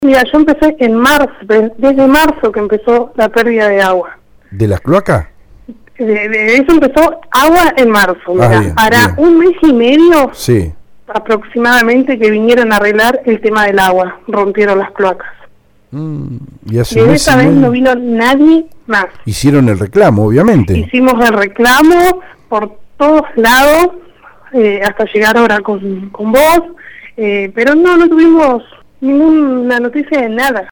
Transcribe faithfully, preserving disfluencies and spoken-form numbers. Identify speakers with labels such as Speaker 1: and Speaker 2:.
Speaker 1: Mira, yo empecé en marzo, desde marzo que empezó la pérdida de agua.
Speaker 2: ¿De las cloacas?
Speaker 1: De, de eso empezó agua en marzo, mira,
Speaker 2: Ah, bien,
Speaker 1: para
Speaker 2: bien.
Speaker 1: un mes y medio
Speaker 2: Sí.
Speaker 1: aproximadamente que vinieron a arreglar el tema del agua, rompieron las cloacas.
Speaker 2: Mm, y hace
Speaker 1: Y
Speaker 2: un
Speaker 1: en
Speaker 2: mes
Speaker 1: esa
Speaker 2: y
Speaker 1: vez
Speaker 2: medio
Speaker 1: no vino nadie más.
Speaker 2: hicieron el reclamo, obviamente.
Speaker 1: Hicimos el reclamo por todos lados, eh, hasta llegar ahora con, con vos, eh, pero no, no tuvimos ninguna noticia de nada.